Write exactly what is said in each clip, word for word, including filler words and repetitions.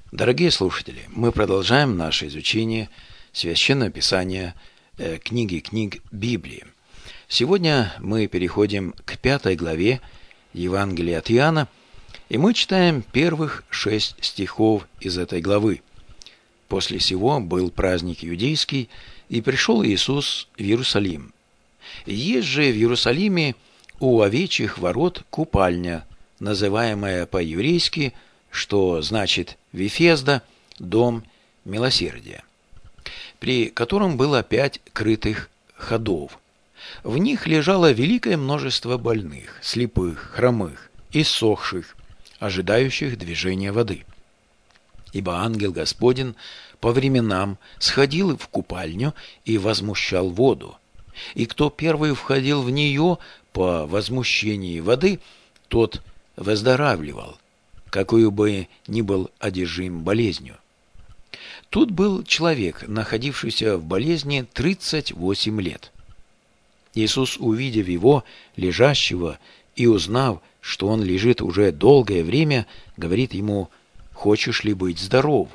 Дорогие слушатели, мы продолжаем наше изучение Священного Писания, э, книги книг Библии. Сегодня мы переходим к пятой главе Евангелия от Иоанна, и мы читаем первых шесть стихов из этой главы. «После сего был праздник иудейский, и пришел Иисус в Иерусалим. Есть же в Иерусалиме у овечьих ворот купальня, называемая по-еврейски, что значит Вифезда, дом милосердия, при котором было пять крытых ходов. В них лежало великое множество больных, слепых, хромых, иссохших, ожидающих движения воды. Ибо ангел Господень по временам сходил в купальню и возмущал воду. И кто первый входил в нее по возмущении воды, тот выздоравливал, какую бы ни был одержим болезнью. Тут был человек, находившийся в болезни тридцать восемь лет. Иисус, увидев его, лежащего, и узнав, что он лежит уже долгое время, говорит ему: «Хочешь ли быть здоров?»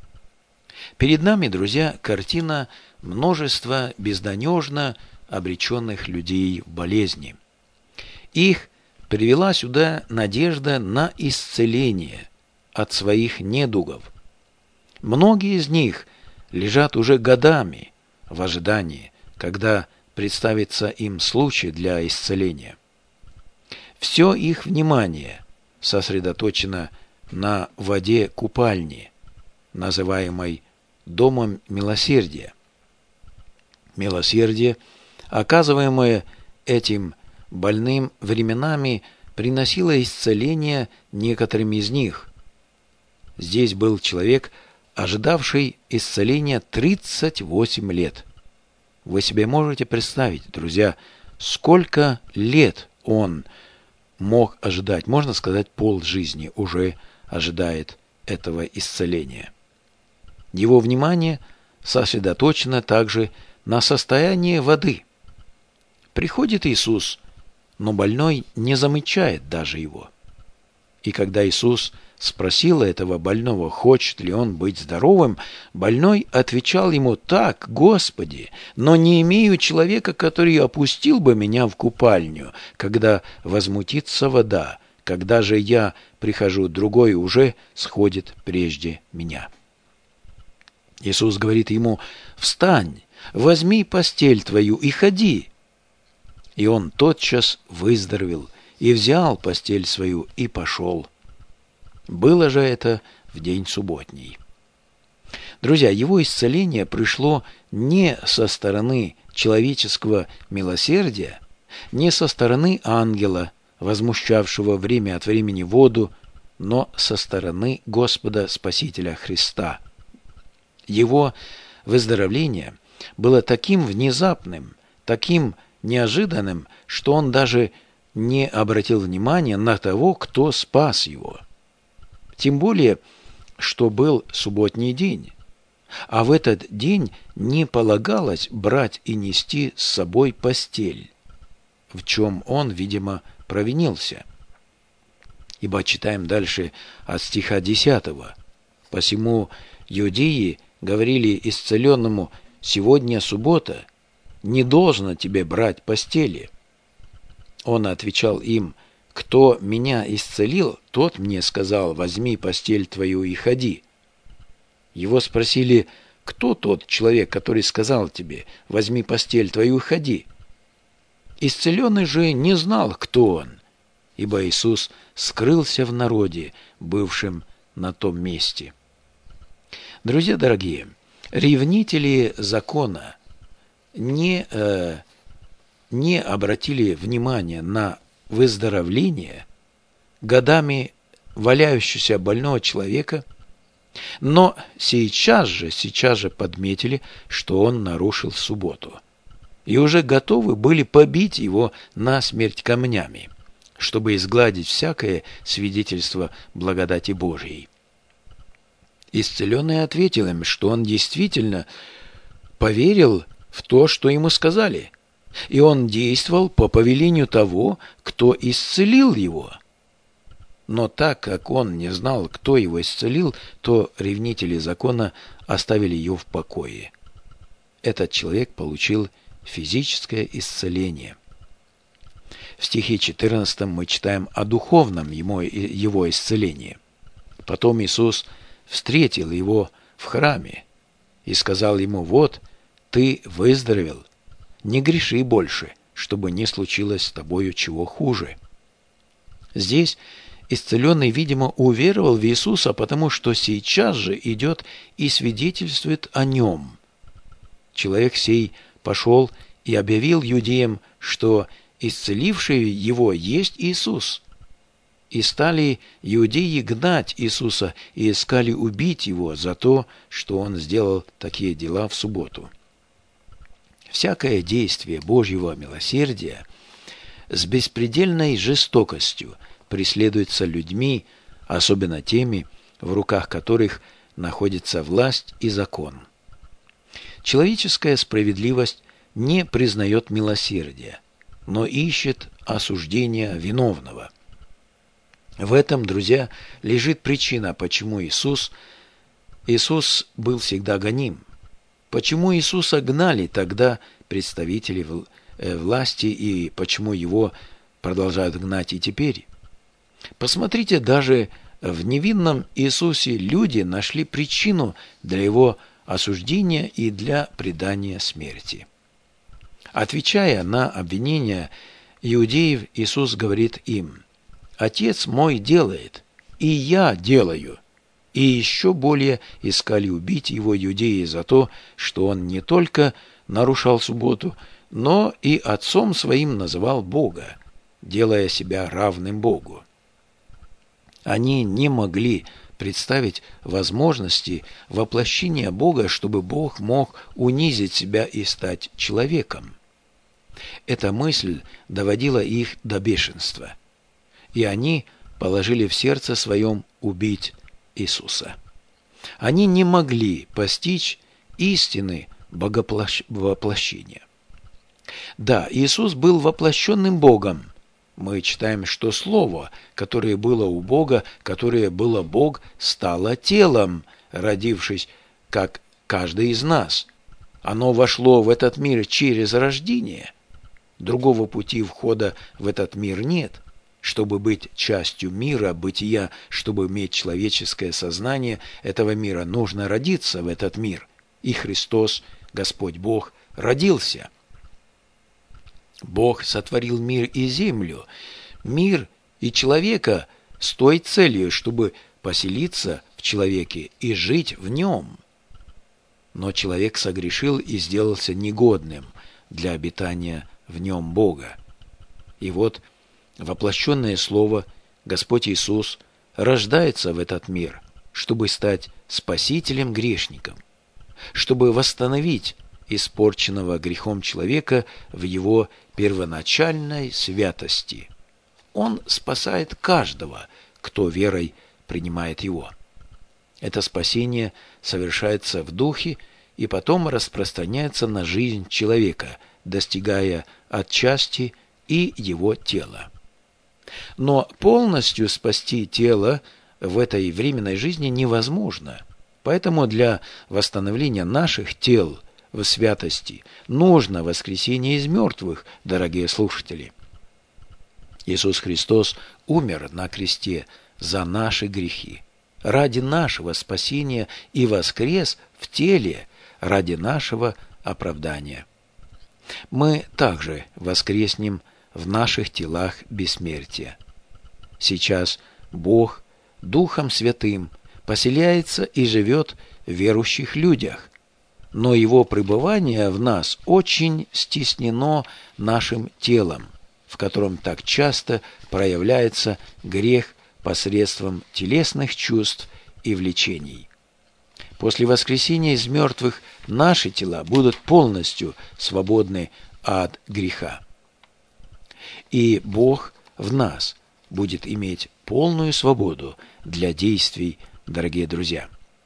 Перед нами, друзья, картина множества безнадежно обреченных людей в болезни. Их привела сюда надежда на исцеление от своих недугов. Многие из них лежат уже годами в ожидании, когда представится им случай для исцеления. Все их внимание сосредоточено на воде купальни, называемой Домом милосердия. Милосердие, оказываемое этим больным, временами приносило исцеление некоторым из них. Здесь был человек, ожидавший исцеления тридцать восемь лет. Вы себе можете представить, друзья, сколько лет он мог ожидать? Можно сказать, полжизни уже ожидает этого исцеления. Его внимание сосредоточено также на состоянии воды. Приходит Иисус, но больной не замечает даже его. И когда Иисус спросил этого больного, хочет ли он быть здоровым, больной отвечал ему: «Так, Господи, но не имею человека, который опустил бы меня в купальню, когда возмутится вода, когда же я прихожу, другой уже сходит прежде меня». Иисус говорит ему: «Встань, возьми постель твою и ходи». И он тотчас выздоровел, и взял постель свою, и пошел. Было же это в день субботний. Друзья, его исцеление пришло не со стороны человеческого милосердия, не со стороны ангела, возмущавшего время от времени воду, но со стороны Господа Спасителя Христа. Его выздоровление было таким внезапным, таким неожиданным, что он даже не обратил внимания на того, кто спас его. Тем более, что был субботний день, а в этот день не полагалось брать и нести с собой постель, в чем он, видимо, провинился. Ибо читаем дальше от стиха десятого. «Посему иудеи говорили исцеленному: сегодня суббота, не должно тебе брать постели». Он отвечал им: «Кто меня исцелил, тот мне сказал: возьми постель твою и ходи». Его спросили: «Кто тот человек, который сказал тебе: возьми постель твою и ходи?» Исцеленный же не знал, кто он, ибо Иисус скрылся в народе, бывшем на том месте. Друзья дорогие, ревнители закона не, э, не обратили внимания на выздоровление годами валяющегося больного человека, но сейчас же, сейчас же подметили, что он нарушил субботу, и уже готовы были побить его насмерть камнями, чтобы изгладить всякое свидетельство благодати Божией. Исцеленный ответил им, что он действительно поверил в то, что ему сказали, и он действовал по повелению того, кто исцелил его. Но так как он не знал, кто его исцелил, то ревнители закона оставили его в покое. Этот человек получил физическое исцеление. В стихе четырнадцатом мы читаем о духовном ему, его исцелении. Потом Иисус встретил его в храме и сказал ему: «Вот, ты выздоровел, не греши больше, чтобы не случилось с тобою чего хуже». Здесь исцеленный, видимо, уверовал в Иисуса, потому что сейчас же идет и свидетельствует о нем. Человек сей пошел и объявил иудеям, что исцеливший его есть Иисус. И стали иудеи гнать Иисуса и искали убить его за то, что он сделал такие дела в субботу. Всякое действие Божьего милосердия с беспредельной жестокостью преследуется людьми, особенно теми, в руках которых находится власть и закон. Человеческая справедливость не признает милосердия, но ищет осуждения виновного. В этом, друзья, лежит причина, почему Иисус, Иисус был всегда гоним. Почему Иисуса гнали тогда представители власти и почему его продолжают гнать и теперь? Посмотрите, даже в невинном Иисусе люди нашли причину для его осуждения и для предания смерти. Отвечая на обвинения иудеев, Иисус говорит им: «Отец мой делает, и я делаю». И еще более искали убить его иудеи за то, что он не только нарушал субботу, но и отцом своим называл Бога, делая себя равным Богу. Они не могли представить возможности воплощения Бога, чтобы Бог мог унизить себя и стать человеком. Эта мысль доводила их до бешенства, и они положили в сердце своем убить Иисуса. Они не могли постичь истины боговоплощения. Да, Иисус был воплощенным Богом. Мы читаем, что Слово, которое было у Бога, которое было Бог, стало телом, родившись, как каждый из нас. Оно вошло в этот мир через рождение. Другого пути входа в этот мир нет. Чтобы быть частью мира, бытия, чтобы иметь человеческое сознание этого мира, нужно родиться в этот мир. И Христос, Господь Бог, родился. Бог сотворил мир и землю, мир и человека с той целью, чтобы поселиться в человеке и жить в нем. Но человек согрешил и сделался негодным для обитания в нем Бога. И вот воплощенное Слово, Господь Иисус, рождается в этот мир, чтобы стать спасителем грешникам, чтобы восстановить испорченного грехом человека в его первоначальной святости. Он спасает каждого, кто верой принимает его. Это спасение совершается в духе и потом распространяется на жизнь человека, достигая отчасти и его тела. Но полностью спасти тело в этой временной жизни невозможно. Поэтому для восстановления наших тел в святости нужно воскресение из мертвых, дорогие слушатели. Иисус Христос умер на кресте за наши грехи, ради нашего спасения и воскрес в теле ради нашего оправдания. Мы также воскреснем в наших телах бессмертия. Сейчас Бог Духом Святым поселяется и живет в верующих людях, но Его пребывание в нас очень стеснено нашим телом, в котором так часто проявляется грех посредством телесных чувств и влечений. После воскресения из мертвых наши тела будут полностью свободны от греха. И Бог в нас будет иметь полную свободу для действий, дорогие друзья.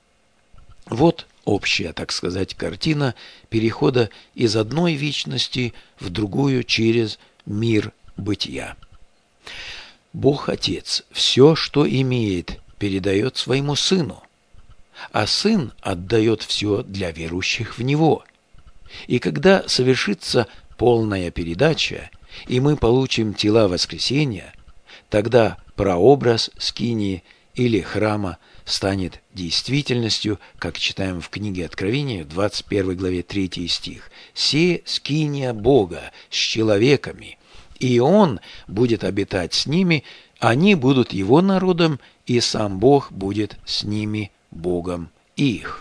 Вот общая, так сказать, картина перехода из одной вечности в другую через мир бытия. Бог Отец все, что имеет, передает своему Сыну, а Сын отдает все для верующих в Него. И когда совершится полная передача, и мы получим тела воскресения, тогда прообраз скинии или храма станет действительностью, как читаем в книге Откровения, в двадцать первой главе третий стих. «Се скиния Бога с человеками, и Он будет обитать с ними, они будут Его народом, и сам Бог будет с ними Богом их».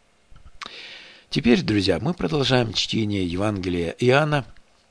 Теперь, друзья, мы продолжаем чтение Евангелия Иоанна,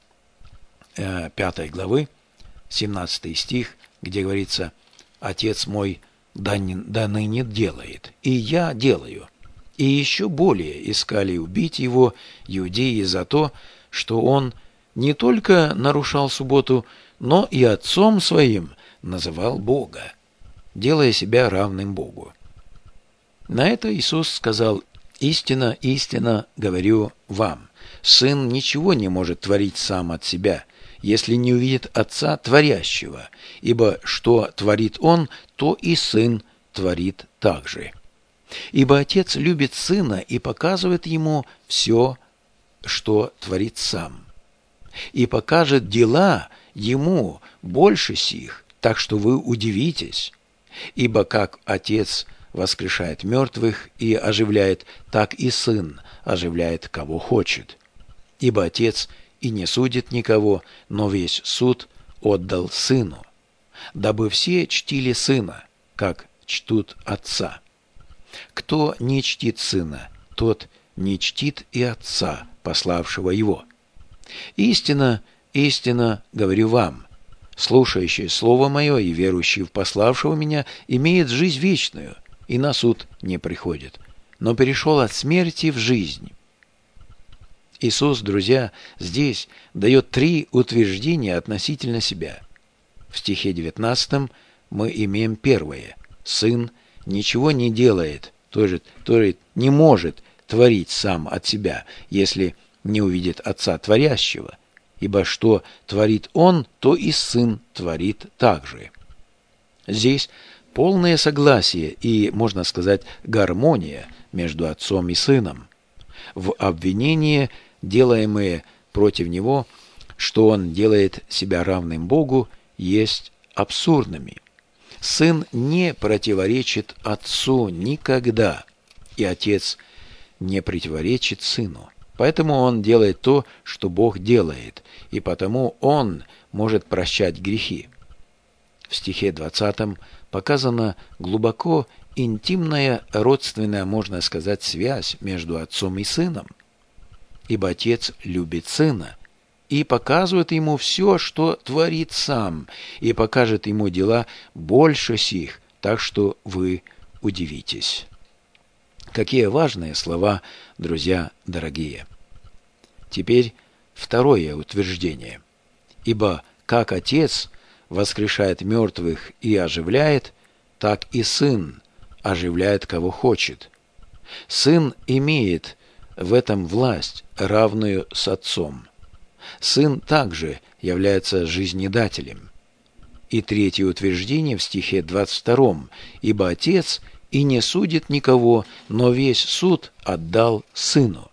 пятой главы, семнадцатый стих, где говорится: «Отец мой да, не, да ныне делает, и я делаю». И еще более искали убить его иудеи за то, что он не только нарушал субботу, но и отцом своим называл Бога, делая себя равным Богу. На это Иисус сказал: «Истинно, истинно говорю вам, Сын ничего не может творить сам от себя, если не увидит Отца творящего, ибо что творит Он, то и Сын творит также. Ибо Отец любит Сына и показывает Ему все, что творит Сам, и покажет дела Ему больше сих, так что вы удивитесь. Ибо как Отец воскрешает мертвых и оживляет, так и Сын оживляет, кого хочет. Ибо Отец и не судит никого, но весь суд отдал Сыну, дабы все чтили Сына, как чтут Отца. Кто не чтит Сына, тот не чтит и Отца, пославшего Его. Истинно, истинно говорю вам, слушающий Слово Мое и верующий в пославшего Меня имеет жизнь вечную, и на суд не приходит, но перешел от смерти в жизнь». Иисус, друзья, здесь дает три утверждения относительно себя. В стихе девятнадцатом мы имеем первое: Сын ничего не делает, то есть, то есть не может творить сам от себя, если не увидит Отца творящего, ибо что творит Он, то и Сын творит также. Здесь полное согласие и, можно сказать, гармония между Отцом и Сыном. В обвинении, делаемые против Него, что Он делает себя равным Богу, есть абсурдными. Сын не противоречит Отцу никогда, и Отец не противоречит Сыну. Поэтому Он делает то, что Бог делает, и потому Он может прощать грехи. В стихе двадцатом показана глубоко интимная, родственная, можно сказать, связь между Отцом и Сыном. Ибо Отец любит Сына и показывает Ему все, что творит Сам, и покажет Ему дела больше сих, так что вы удивитесь. Какие важные слова, друзья дорогие! Теперь второе утверждение. Ибо как Отец воскрешает мертвых и оживляет, так и Сын оживляет, кого хочет. Сын имеет в этом власть, равную с Отцом. Сын также является жизнедателем. И третье утверждение в стихе двадцать втором. «Ибо Отец и не судит никого, но весь суд отдал Сыну».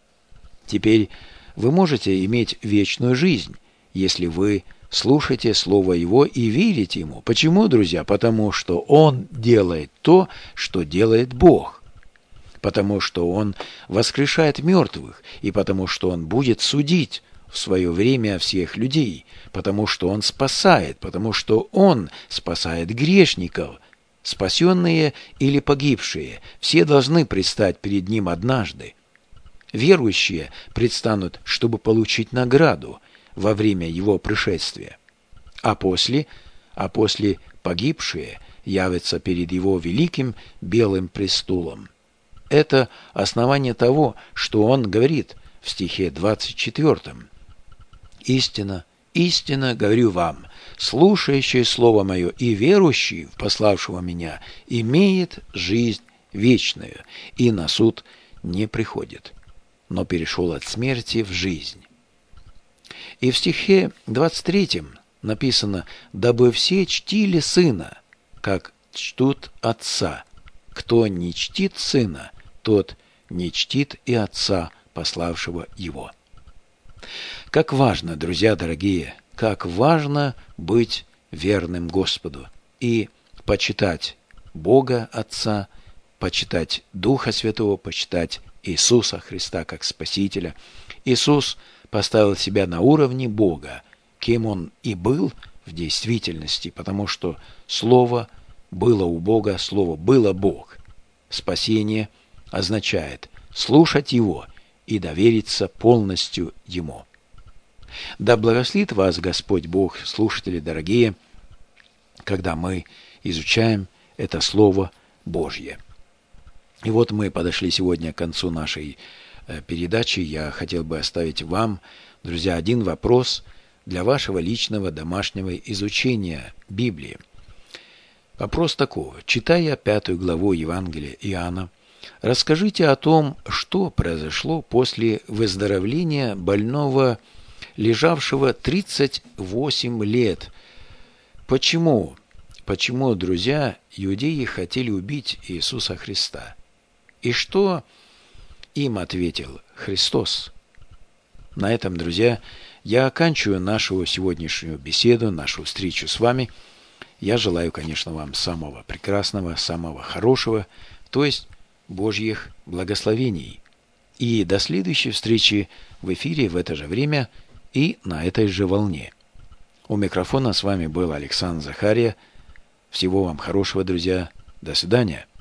Теперь вы можете иметь вечную жизнь, если вы слушайте Слово Его и верите Ему. Почему, друзья? Потому что Он делает то, что делает Бог. Потому что Он воскрешает мертвых, и потому что Он будет судить в свое время всех людей, потому что Он спасает, потому что Он спасает грешников. Спасенные или погибшие, все должны предстать перед Ним однажды. Верующие предстанут, чтобы получить награду во время Его пришествия. А после, а после погибшие явятся перед Его великим белым престолом. Это основание того, что Он говорит в стихе двадцать четвёртом. «Истинно, истинно говорю вам, слушающий Слово Мое и верующий в пославшего Меня имеет жизнь вечную, и на суд не приходит, но перешел от смерти в жизнь». И в стихе двадцать третьем написано: «Дабы все чтили Сына, как чтут Отца. Кто не чтит Сына, тот не чтит и Отца, пославшего Его». Как важно, друзья дорогие, как важно быть верным Господу и почитать Бога Отца, почитать Духа Святого, почитать Иисуса Христа как Спасителя. Иисус поставил себя на уровне Бога, кем Он и был в действительности, потому что Слово было у Бога, Слово было Бог. Спасение означает слушать Его и довериться полностью Ему. Да благословит вас Господь Бог, слушатели дорогие, когда мы изучаем это Слово Божье. И вот мы подошли сегодня к концу нашей передачи. Я хотел бы оставить вам, друзья, один вопрос для вашего личного домашнего изучения Библии. Вопрос такого. Читая пятую главу Евангелия Иоанна, расскажите о том, что произошло после выздоровления больного, лежавшего тридцать восемь лет. Почему? Почему, друзья, иудеи хотели убить Иисуса Христа? И что им ответил Христос? На этом, друзья, я оканчиваю нашу сегодняшнюю беседу, нашу встречу с вами. Я желаю, конечно, вам самого прекрасного, самого хорошего, то есть Божьих благословений. И до следующей встречи в эфире в это же время и на этой же волне. У микрофона с вами был Александр Захария. Всего вам хорошего, друзья. До свидания.